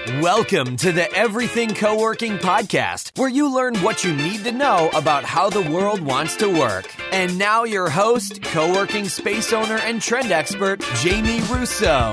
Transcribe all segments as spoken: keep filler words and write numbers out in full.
Welcome to the Everything Co-working Podcast, where you learn what you need to know about how the world wants to work. And now your host, co-working space owner and trend expert, Jamie Russo.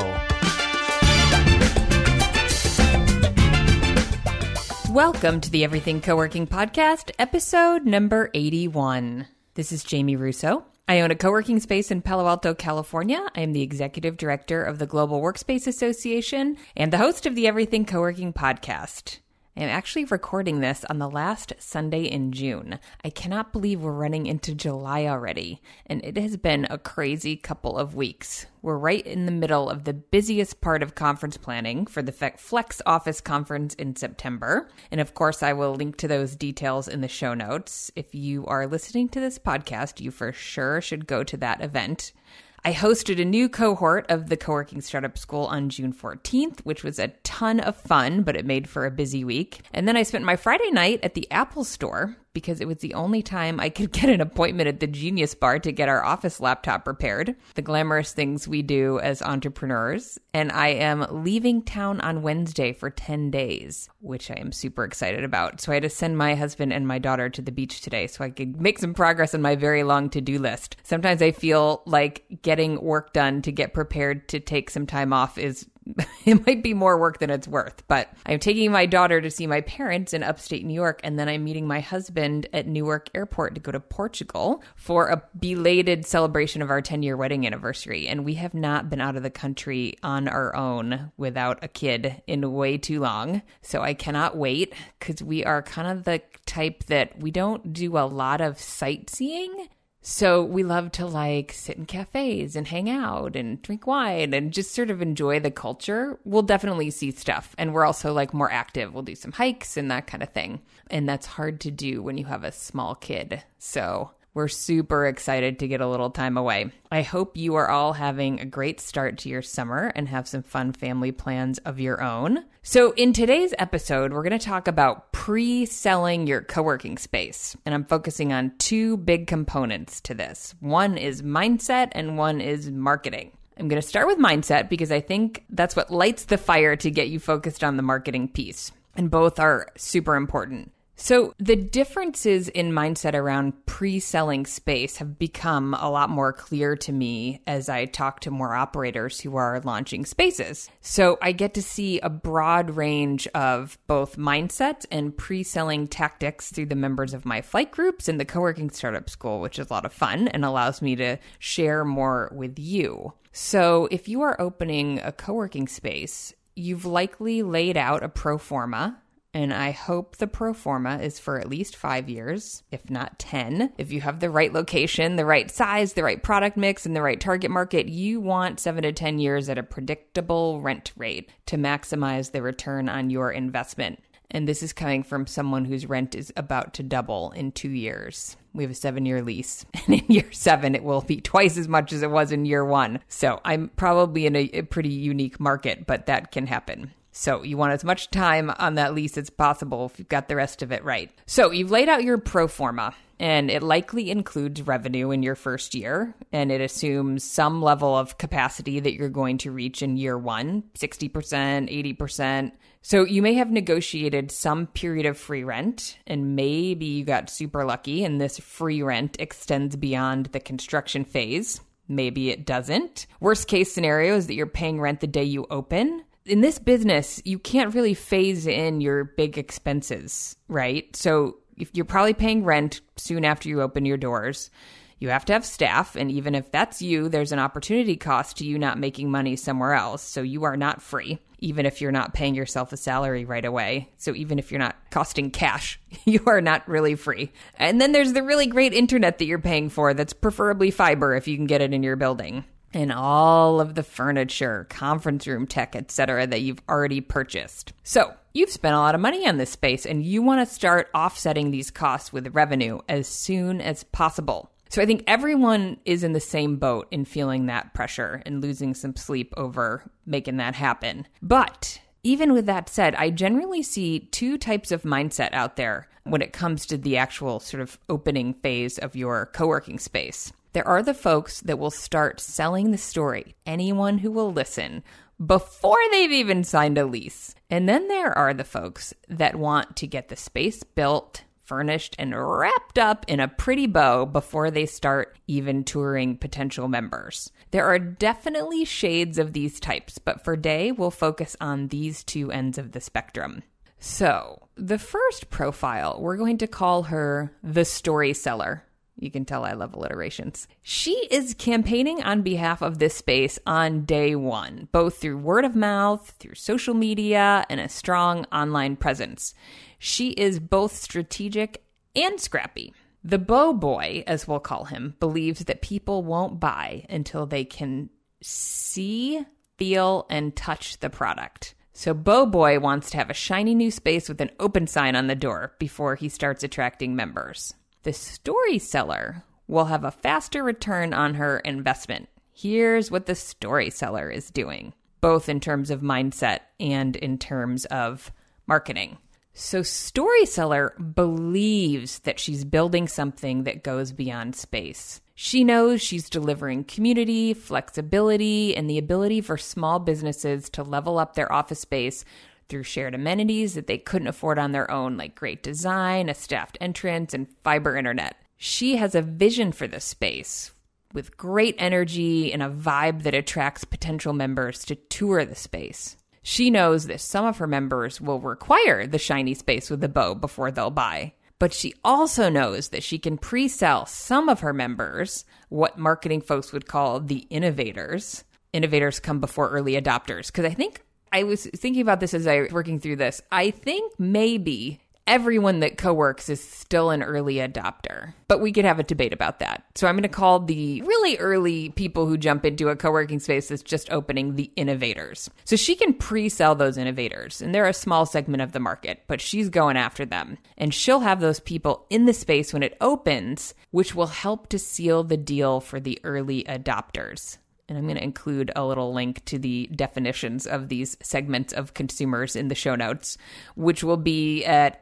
Welcome to the Everything Co-working Podcast, episode number eighty-one. This is Jamie Russo. I own a co-working space in Palo Alto, California. I am the executive director of the Global Workspace Association and the host of the Everything Co-working Podcast. I'm actually recording this on the last Sunday in June. I cannot believe we're running into July already, and it has been a crazy couple of weeks. We're right in the middle of the busiest part of conference planning for the Flex Office Conference in September. And of course, I will link to those details in the show notes. If you are listening to this podcast, you for sure should go to that event. I hosted a new cohort of the Co-working Startup School on June fourteenth, which was a ton of fun, but it made for a busy week. And then I spent my Friday night at the Apple Store because it was the only time I could get an appointment at the Genius Bar to get our office laptop repaired, the glamorous things we do as entrepreneurs. And I am leaving town on Wednesday for ten days, which I am super excited about. So I had to send my husband and my daughter to the beach today so I could make some progress on my very long to-do list. Sometimes I feel like getting work done to get prepared to take some time off is it might be more work than it's worth, but I'm taking my daughter to see my parents in upstate New York, and then I'm meeting my husband at Newark Airport to go to Portugal for a belated celebration of our ten-year wedding anniversary. And we have not been out of the country on our own without a kid in way too long. So I cannot wait because we are kind of the type that we don't do a lot of sightseeing. So we love to like sit in cafes and hang out and drink wine and just sort of enjoy the culture. We'll definitely see stuff. And we're also like more active. We'll do some hikes and that kind of thing. And that's hard to do when you have a small kid. So we're super excited to get a little time away. I hope you are all having a great start to your summer and have some fun family plans of your own. So in today's episode, we're going to talk about pre-selling your co-working space. And I'm focusing on two big components to this. One is mindset and one is marketing. I'm going to start with mindset because I think that's what lights the fire to get you focused on the marketing piece. And both are super important. So the differences in mindset around pre-selling space have become a lot more clear to me as I talk to more operators who are launching spaces. So I get to see a broad range of both mindset and pre-selling tactics through the members of my flight groups in the Co-working Startup School, which is a lot of fun and allows me to share more with you. So if you are opening a co-working space, you've likely laid out a pro forma. And I hope the pro forma is for at least five years, if not ten. If you have the right location, the right size, the right product mix, and the right target market, you want seven to ten years at a predictable rent rate to maximize the return on your investment. And this is coming from someone whose rent is about to double in two years. We have a seven-year lease, and in year seven, it will be twice as much as it was in year one. So I'm probably in a, a pretty unique market, but that can happen. So you want as much time on that lease as possible if you've got the rest of it right. So you've laid out your pro forma, and it likely includes revenue in your first year, and it assumes some level of capacity that you're going to reach in year one, sixty percent, eighty percent. So you may have negotiated some period of free rent, and maybe you got super lucky and this free rent extends beyond the construction phase. Maybe it doesn't. Worst case scenario is that you're paying rent the day you open. In this business, you can't really phase in your big expenses, right? So if you're probably paying rent soon after you open your doors, you have to have staff. And even if that's you, there's an opportunity cost to you not making money somewhere else. So you are not free, even if you're not paying yourself a salary right away. So even if you're not costing cash, you are not really free. And then there's the really great internet that you're paying for that's preferably fiber if you can get it in your building. And all of the furniture, conference room tech, et cetera, that you've already purchased. So you've spent a lot of money on this space and you want to start offsetting these costs with revenue as soon as possible. So I think everyone is in the same boat in feeling that pressure and losing some sleep over making that happen. But even with that said, I generally see two types of mindset out there when it comes to the actual sort of opening phase of your co-working space. There are the folks that will start selling the story. Anyone who will listen before they've even signed a lease. And then there are the folks that want to get the space built, furnished, and wrapped up in a pretty bow before they start even touring potential members. There are definitely shades of these types, but for today, we'll focus on these two ends of the spectrum. So, the first profile, we're going to call her the story seller. You can tell I love alliterations. She is campaigning on behalf of this space on day one, both through word of mouth, through social media, and a strong online presence. She is both strategic and scrappy. The Bow Boy, as we'll call him, believes that people won't buy until they can see, feel, and touch the product. So Bow Boy wants to have a shiny new space with an open sign on the door before he starts attracting members. The story seller will have a faster return on her investment. Here's what the story seller is doing, both in terms of mindset and in terms of marketing. So story seller believes that she's building something that goes beyond space. She knows she's delivering community, flexibility, and the ability for small businesses to level up their office space through shared amenities that they couldn't afford on their own, like great design, a staffed entrance, and fiber internet. She has a vision for this space with great energy and a vibe that attracts potential members to tour the space. She knows that some of her members will require the shiny space with the bow before they'll buy. But she also knows that she can pre-sell some of her members, what marketing folks would call the innovators. Innovators come before early adopters. Because I think I was thinking about this as I was working through this. I think maybe everyone that co-works is still an early adopter, but we could have a debate about that. So I'm going to call the really early people who jump into a co-working space that's just opening the innovators. So she can pre-sell those innovators, and they're a small segment of the market, but she's going after them. And she'll have those people in the space when it opens, which will help to seal the deal for the early adopters. And I'm going to include a little link to the definitions of these segments of consumers in the show notes, which will be at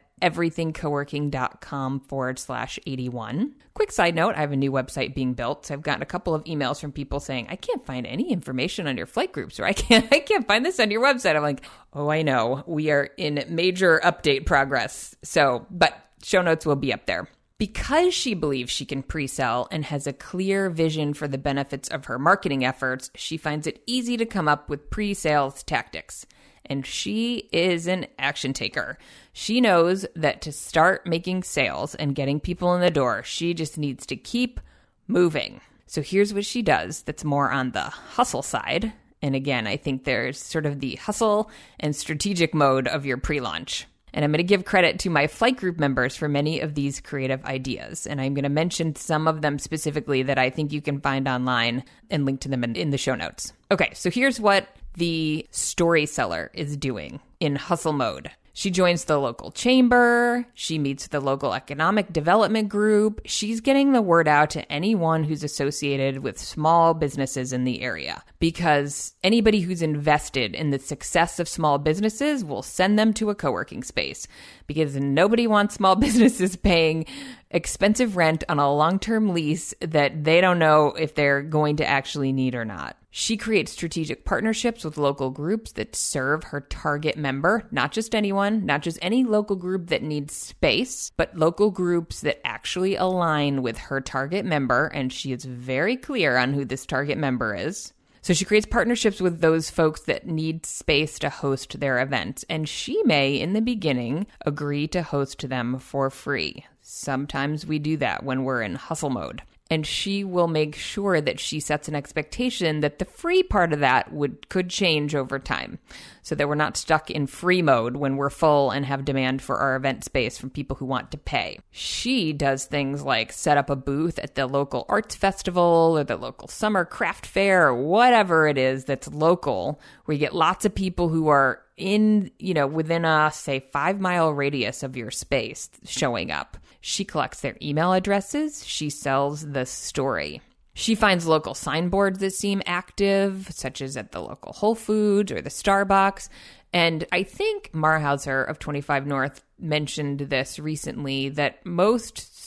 everythingcoworking.com forward slash 81. Quick side note, I have a new website being built. So I've gotten a couple of emails from people saying, I can't find any information on your flight groups, or I can't, I can't find this on your website. I'm like, oh, I know. We are in major update progress. So, but show notes will be up there. Because she believes she can pre-sell and has a clear vision for the benefits of her marketing efforts, she finds it easy to come up with pre-sales tactics. And she is an action taker. She knows that to start making sales and getting people in the door, she just needs to keep moving. So here's what she does that's more on the hustle side. And again, I think there's sort of the hustle and strategic mode of your pre-launch. And I'm going to give credit to my flight group members for many of these creative ideas. And I'm going to mention some of them specifically that I think you can find online and link to them in, in the show notes. Okay, so here's what the story seller is doing in hustle mode. She joins the local chamber. She meets the local economic development group. She's getting the word out to anyone who's associated with small businesses in the area, because anybody who's invested in the success of small businesses will send them to a co-working space, because nobody wants small businesses paying expensive rent on a long-term lease that they don't know if they're going to actually need or not. She creates strategic partnerships with local groups that serve her target member, not just anyone, not just any local group that needs space, but local groups that actually align with her target member, and she is very clear on who this target member is. So she creates partnerships with those folks that need space to host their events, and she may, in the beginning, agree to host them for free. Sometimes we do that when we're in hustle mode. And she will make sure that she sets an expectation that the free part of that would could change over time, so that we're not stuck in free mode when we're full and have demand for our event space from people who want to pay. She does things like set up a booth at the local arts festival or the local summer craft fair or whatever it is that's local, where you get lots of people who are in, you know, within a, say, five mile radius of your space showing up. She collects their email addresses. She sells the story. She finds local signboards that seem active, such as at the local Whole Foods or the Starbucks. And I think Marhauser of twenty-five North mentioned this recently, that most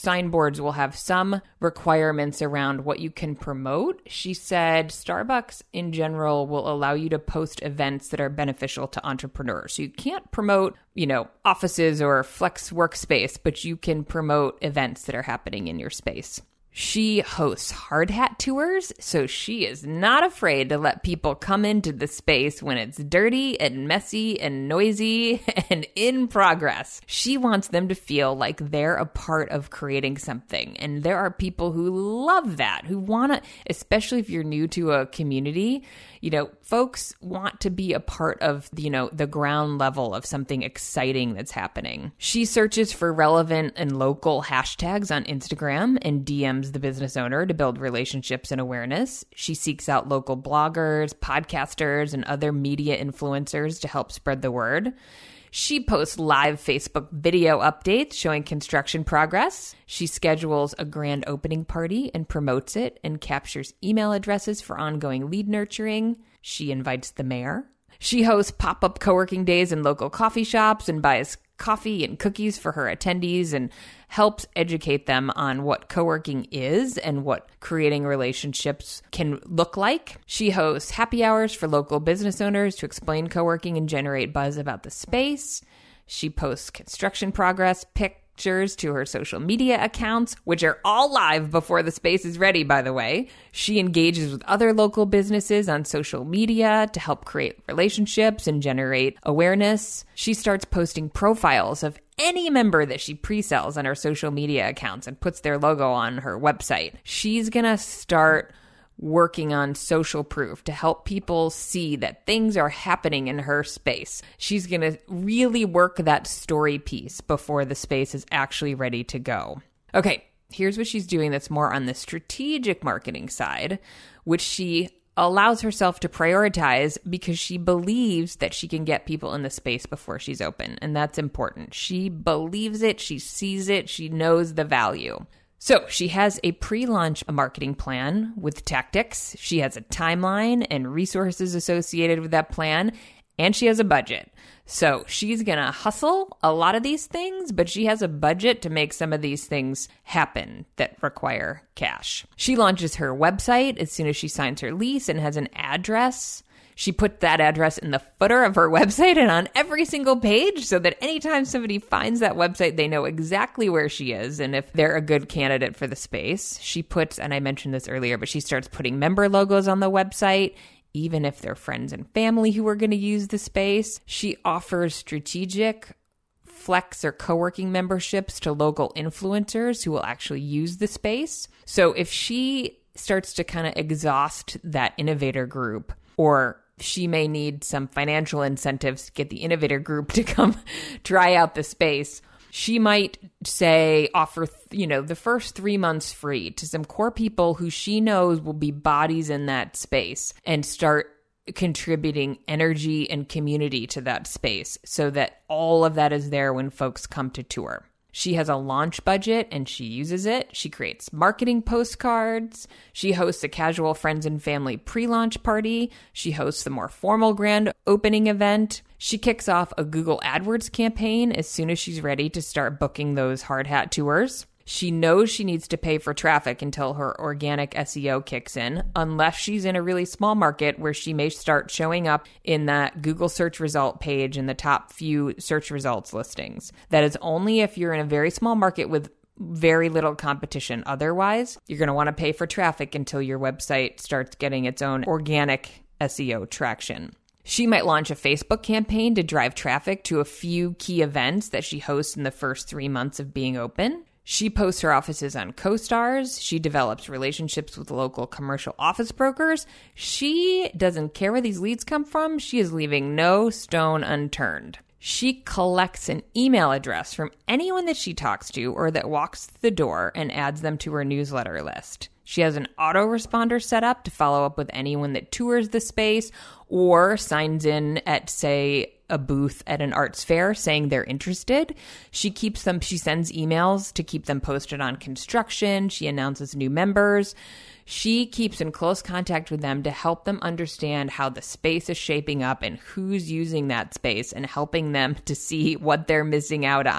signboards will have some requirements around what you can promote. She said Starbucks in general will allow you to post events that are beneficial to entrepreneurs. So you can't promote, you know, offices or flex workspace, but you can promote events that are happening in your space. She hosts hard hat tours, so she is not afraid to let people come into the space when it's dirty and messy and noisy and in progress. She wants them to feel like they're a part of creating something. And there are people who love that, who want to, especially if you're new to a community, you know, folks want to be a part of, you know, the ground level of something exciting that's happening. She searches for relevant and local hashtags on Instagram and D Ms the business owner to build relationships and awareness. She seeks out local bloggers, podcasters, and other media influencers to help spread the word. She posts live Facebook video updates showing construction progress. She schedules a grand opening party and promotes it and captures email addresses for ongoing lead nurturing. She invites the mayor. She hosts pop-up co-working days in local coffee shops and buys coffee and cookies for her attendees and helps educate them on what co-working is and what creating relationships can look like. She hosts happy hours for local business owners to explain co-working and generate buzz about the space. She posts construction progress pictures to her social media accounts, which are all live before the space is ready, by the way. She engages with other local businesses on social media to help create relationships and generate awareness. She starts posting profiles of any member that she pre-sells on her social media accounts and puts their logo on her website. She's going to start working on social proof to help people see that things are happening in her space. She's going to really work that story piece before the space is actually ready to go. Okay, here's what she's doing that's more on the strategic marketing side, which she allows herself to prioritize because she believes that she can get people in the space before she's open. And that's important. She believes it. She sees it. She knows the value. So she has a pre-launch marketing plan with tactics. She has a timeline and resources associated with that plan, and she has a budget. So she's going to hustle a lot of these things, but she has a budget to make some of these things happen that require cash. She launches her website as soon as she signs her lease and has an address. She put that address in the footer of her website and on every single page so that anytime somebody finds that website, they know exactly where she is and if they're a good candidate for the space. She puts, and I mentioned this earlier, but she starts putting member logos on the website, even if they're friends and family who are going to use the space. She offers strategic flex or co-working memberships to local influencers who will actually use the space. So if she starts to kind of exhaust that innovator group, or she may need some financial incentives to get the innovator group to come try out the space, she might say offer, you know, the first three months free to some core people who she knows will be bodies in that space and start contributing energy and community to that space so that all of that is there when folks come to tour. She has a launch budget and she uses it. She creates marketing postcards. She hosts a casual friends and family pre-launch party. She hosts the more formal grand opening event. She kicks off a Google AdWords campaign as soon as she's ready to start booking those hard hat tours. She knows she needs to pay for traffic until her organic S E O kicks in, unless she's in a really small market where she may start showing up in that Google search result page in the top few search results listings. That is only if you're in a very small market with very little competition. Otherwise, you're going to want to pay for traffic until your website starts getting its own organic S E O traction. She might launch a Facebook campaign to drive traffic to a few key events that she hosts in the first three months of being open. She posts her offices on CoStars. She develops relationships with local commercial office brokers. She doesn't care where these leads come from. She is leaving no stone unturned. She collects an email address from anyone that she talks to or that walks through the door and adds them to her newsletter list. She has an autoresponder set up to follow up with anyone that tours the space or signs in at, say, a booth at an arts fair saying they're interested. She keeps them, she sends emails to keep them posted on construction. She announces new members. She keeps in close contact with them to help them understand how the space is shaping up and who's using that space and helping them to see what they're missing out on.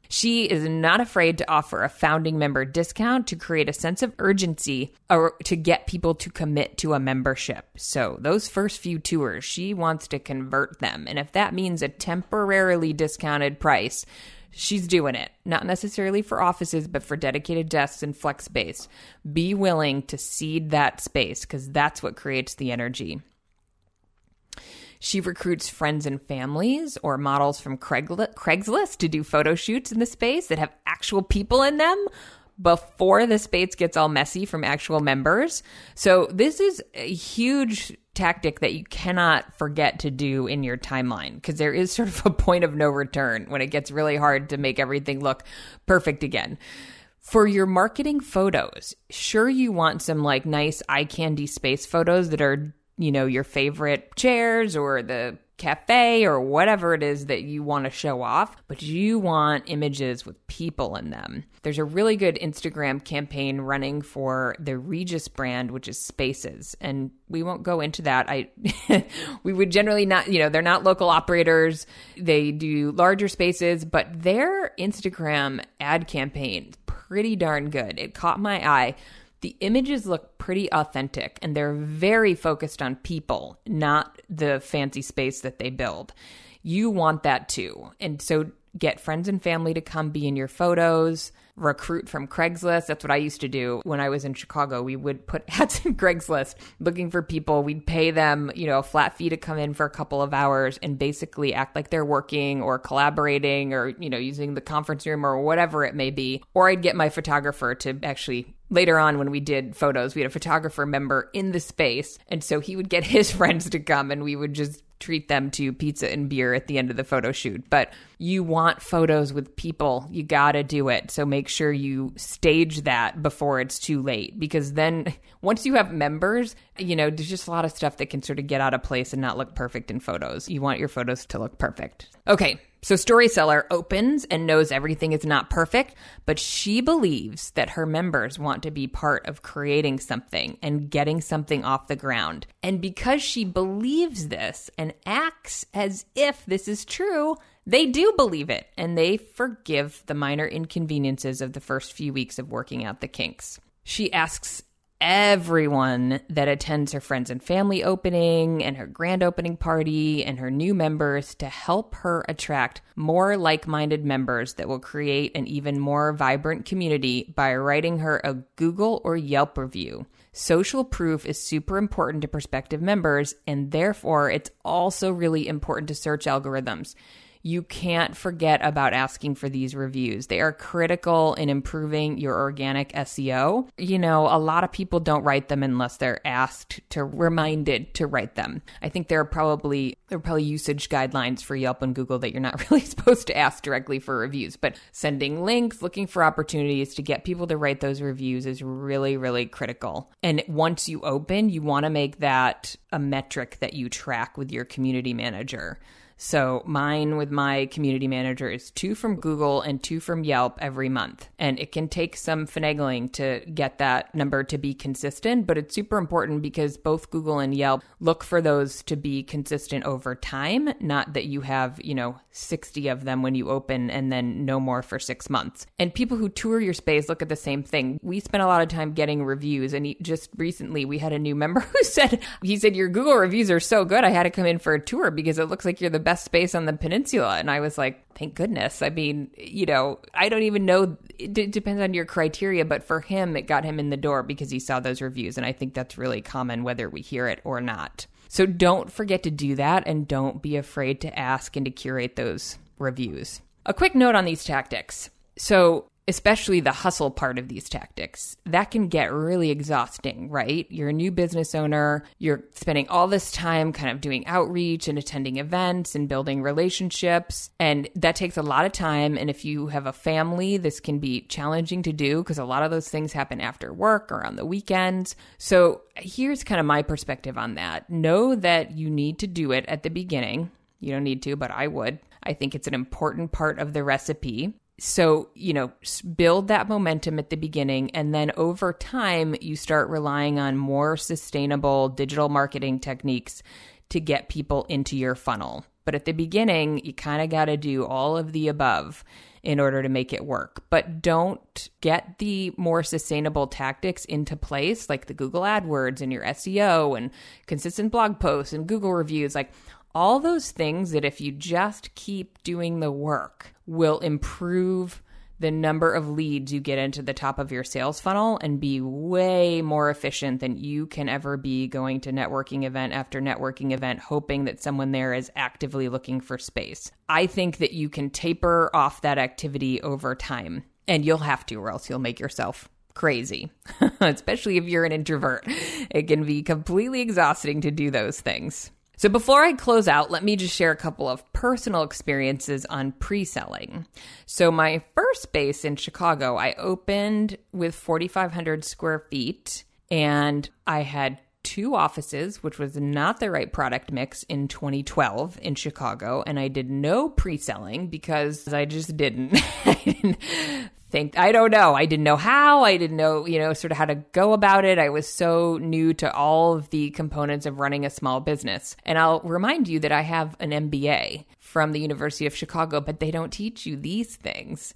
She is not afraid to offer a founding member discount to create a sense of urgency or to get people to commit to a membership. So those first few tours, she wants to convert them. And if that means a temporarily discounted price, she's doing it. Not necessarily for offices, but for dedicated desks and flex space. Be willing to cede that space because that's what creates the energy. She recruits friends and families or models from Craigslist to do photo shoots in the space that have actual people in them before the space gets all messy from actual members. So this is a huge tactic that you cannot forget to do in your timeline because there is sort of a point of no return when it gets really hard to make everything look perfect again. For your marketing photos, sure you want some like nice eye candy space photos that are, you know, your favorite chairs or the cafe or whatever it is that you want to show off, but you want images with people in them. There's a really good Instagram campaign running for the Regis brand, which is Spaces. And we won't go into that. I, we would generally not, you know, they're not local operators. They do larger spaces, but their Instagram ad campaign, pretty darn good. It caught my eye. The images look pretty authentic and they're very focused on people, not the fancy space that they build. You want that too. And so get friends and family to come be in your photos, recruit from Craigslist. That's what I used to do when I was in Chicago. We would put ads in Craigslist looking for people. We'd pay them, you know, a flat fee to come in for a couple of hours and basically act like they're working or collaborating or, you know, using the conference room or whatever it may be. Or I'd get my photographer to actually, later on when we did photos, we had a photographer member in the space. And so he would get his friends to come and we would just treat them to pizza and beer at the end of the photo shoot. But you want photos with people. You got to do it. So make sure you stage that before it's too late, because then once you have members, you know, there's just a lot of stuff that can sort of get out of place and not look perfect in photos. You want your photos to look perfect. Okay. So Storyseller opens and knows everything is not perfect, but she believes that her members want to be part of creating something and getting something off the ground. And because she believes this and acts as if this is true, they do believe it and they forgive the minor inconveniences of the first few weeks of working out the kinks. She asks everyone that attends her friends and family opening and her grand opening party and her new members to help her attract more like-minded members that will create an even more vibrant community by writing her a Google or Yelp review. Social proof is super important to prospective members, and therefore it's also really important to search algorithms. You can't forget about asking for these reviews. They are critical in improving your organic S E O. You know, a lot of people don't write them unless they're asked to, reminded to write them. I think there are probably there are probably usage guidelines for Yelp and Google that you're not really supposed to ask directly for reviews, but sending links, looking for opportunities to get people to write those reviews is really, really critical. And once you open, you want to make that a metric that you track with your community manager. So mine with my community manager is two from Google and two from Yelp every month. And it can take some finagling to get that number to be consistent, but it's super important because both Google and Yelp look for those to be consistent over time, not that you have, you know, sixty of them when you open and then no more for six months. And people who tour your space look at the same thing. We spent a lot of time getting reviews, and he, just recently we had a new member who said, he said, your Google reviews are so good, I had to come in for a tour because it looks like you're the best best space on the peninsula. And I was like, thank goodness. I mean, you know, I don't even know. It d- depends on your criteria, but for him, it got him in the door because he saw those reviews. And I think that's really common, whether we hear it or not. So don't forget to do that, and don't be afraid to ask and to curate those reviews. A quick note on these tactics. So especially the hustle part of these tactics, that can get really exhausting, right? You're a new business owner. You're spending all this time kind of doing outreach and attending events and building relationships. And that takes a lot of time. And if you have a family, this can be challenging to do because a lot of those things happen after work or on the weekends. So here's kind of my perspective on that. Know that you need to do it at the beginning. You don't need to, but I would. I think it's an important part of the recipe. So, you know, build that momentum at the beginning, and then over time, you start relying on more sustainable digital marketing techniques to get people into your funnel. But But at the beginning, you kind of got to do all of the above in order to make it work. But don't get the more sustainable tactics into place, like the Google AdWords and your S E O and consistent blog posts and Google reviews, like all those things that if you just keep doing the work will improve the number of leads you get into the top of your sales funnel and be way more efficient than you can ever be going to networking event after networking event, hoping that someone there is actively looking for space. I think that you can taper off that activity over time, and you'll have to, or else you'll make yourself crazy, especially if you're an introvert. It can be completely exhausting to do those things. So before I close out, let me just share a couple of personal experiences on pre-selling. So my first space in Chicago, I opened with forty-five hundred square feet, and I had two offices, which was not the right product mix in twenty twelve in Chicago. And I did no pre-selling because I just didn't. I didn't think, I don't know. I didn't know how. I didn't know, you know, sort of how to go about it. I was so new to all of the components of running a small business. And I'll remind you that I have an M B A from the University of Chicago, but they don't teach you these things.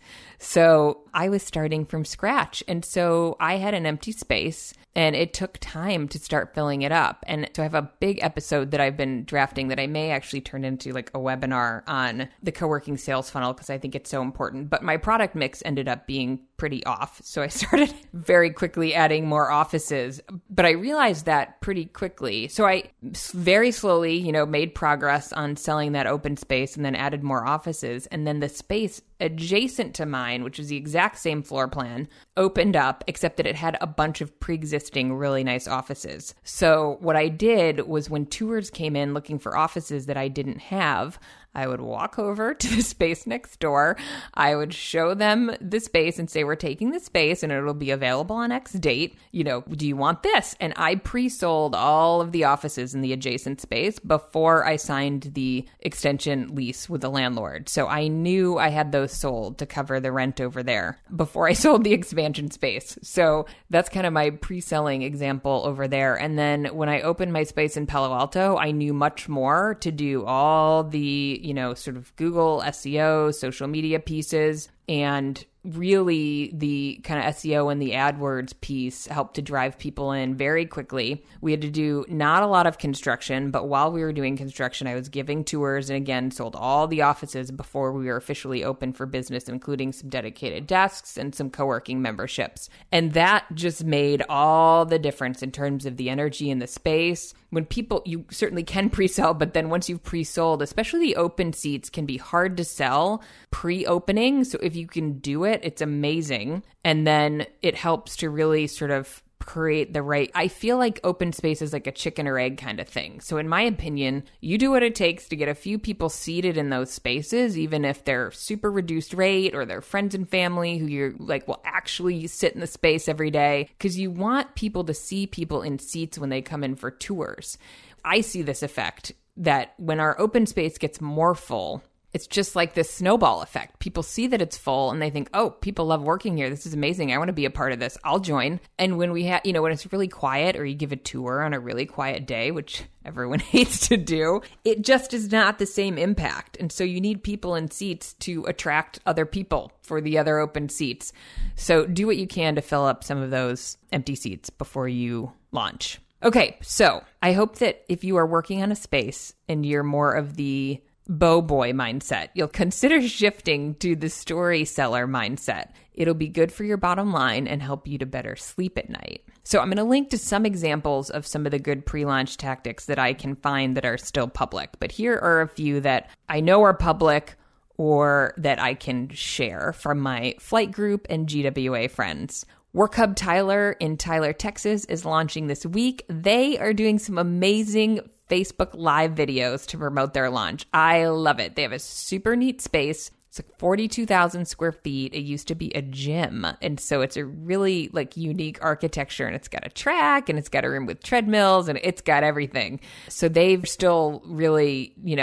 So I was starting from scratch. And so I had an empty space, and it took time to start filling it up. And so I have a big episode that I've been drafting that I may actually turn into like a webinar on the co-working sales funnel because I think it's so important. But my product mix ended up being pretty off. So I started very quickly adding more offices, but I realized that pretty quickly. So I very slowly, you know, made progress on selling that open space and then added more offices. And then the space adjacent to mine, which is the exact same floor plan, opened up, except that it had a bunch of pre-existing really nice offices. So what I did was when tours came in looking for offices that I didn't have, I would walk over to the space next door. I would show them the space and say, we're taking the space and it'll be available on X date. You know, do you want this? And I pre-sold all of the offices in the adjacent space before I signed the extension lease with the landlord. So I knew I had those sold to cover the rent over there before I sold the expansion space. So that's kind of my pre-selling example over there. And then when I opened my space in Palo Alto, I knew much more to do all the, you know, sort of Google S E O, social media pieces, and really the kind of S E O and the AdWords piece helped to drive people in very quickly. We had to do not a lot of construction, but while we were doing construction, I was giving tours and again, sold all the offices before we were officially open for business, including some dedicated desks and some co-working memberships. And that just made all the difference in terms of the energy in the space. When people, you certainly can pre-sell, but then once you've pre-sold, especially the open seats can be hard to sell pre-opening. So if you can do it, it's amazing. And then it helps to really sort of create the right, I feel like open space is like a chicken or egg kind of thing. So in my opinion, you do what it takes to get a few people seated in those spaces, even if they're super reduced rate or they're friends and family who you're like, will actually sit in the space every day, because you want people to see people in seats when they come in for tours. I see this effect that when our open space gets more full, it's just like this snowball effect. People see that it's full and they think, oh, people love working here. This is amazing. I want to be a part of this. I'll join. And when we have, you know, when it's really quiet or you give a tour on a really quiet day, which everyone hates to do, it just is not the same impact. And so you need people in seats to attract other people for the other open seats. So do what you can to fill up some of those empty seats before you launch. Okay, so I hope that if you are working on a space and you're more of the bow boy mindset, you'll consider shifting to the story seller mindset. It'll be good for your bottom line and help you to better sleep at night. So I'm going to link to some examples of some of the good pre-launch tactics that I can find that are still public. But here are a few that I know are public or that I can share from my flight group and G W A friends. Work Hub Tyler in Tyler, Texas is launching this week. They are doing some amazing Facebook Live videos to promote their launch. I love it. They have a super neat space. It's like forty-two thousand square feet. It used to be a gym. And so it's a really like unique architecture, and it's got a track and it's got a room with treadmills and it's got everything. So they've still really, you know,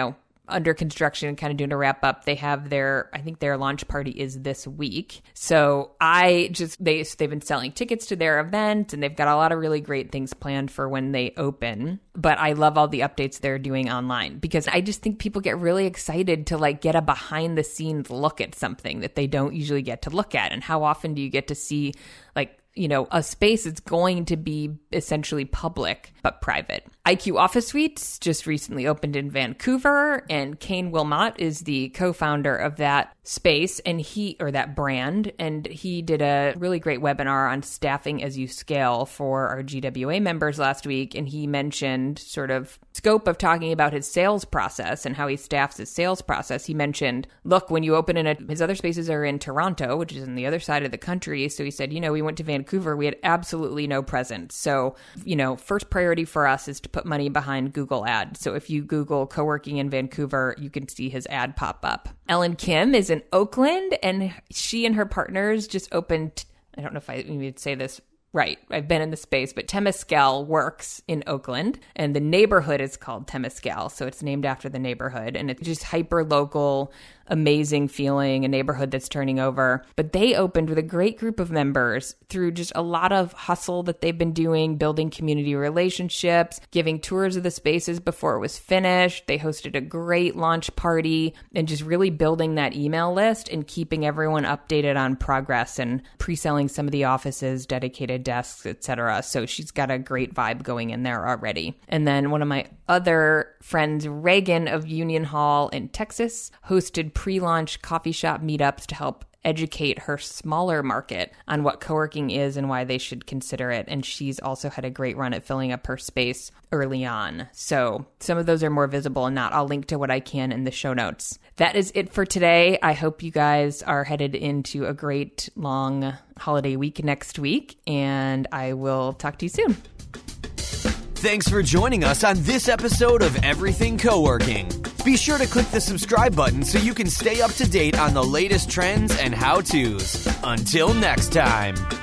under construction and kind of doing a wrap up. They have their, I think their launch party is this week. So I just, they, they've been selling tickets to their event, and they've got a lot of really great things planned for when they open. But I love all the updates they're doing online, because I just think people get really excited to like get a behind the scenes look at something that they don't usually get to look at. And how often do you get to see like, you know, a space that's going to be essentially public but private? I Q Office Suites just recently opened in Vancouver, and Kane Wilmot is the co-founder of that space and he, or that brand, and he did a really great webinar on staffing as you scale for our G W A members last week. And he mentioned sort of scope of talking about his sales process and how he staffs his sales process. He mentioned, look, when you open in a, his other spaces are in Toronto, which is on the other side of the country. So he said, you know, we went to Vancouver, we had absolutely no presence. So, you know, first priority for us is to put money behind Google ads. So if you Google co-working in Vancouver, you can see his ad pop up. Ellen Kim is in Oakland, and she and her partners just opened, I don't know if I would say this right, I've been in the space, but Temescal Works in Oakland, and the neighborhood is called Temescal, so it's named after the neighborhood, and it's just hyper local, amazing feeling, a neighborhood that's turning over. But they opened with a great group of members through just a lot of hustle that they've been doing, building community relationships, giving tours of the spaces before it was finished. They hosted a great launch party, and just really building that email list and keeping everyone updated on progress and pre-selling some of the offices, dedicated desks, et cetera. So she's got a great vibe going in there already. And then one of my other friends, Reagan of Union Hall in Texas, hosted pre-launch coffee shop meetups to help educate her smaller market on what co-working is and why they should consider it. And she's also had a great run at filling up her space early on. So some of those are more visible and not. I'll link to what I can in the show notes. That is it for today. I hope you guys are headed into a great long holiday week next week, and I will talk to you soon. Thanks for joining us on this episode of Everything Co-working. Be sure to click the subscribe button so you can stay up to date on the latest trends and how-tos. Until next time.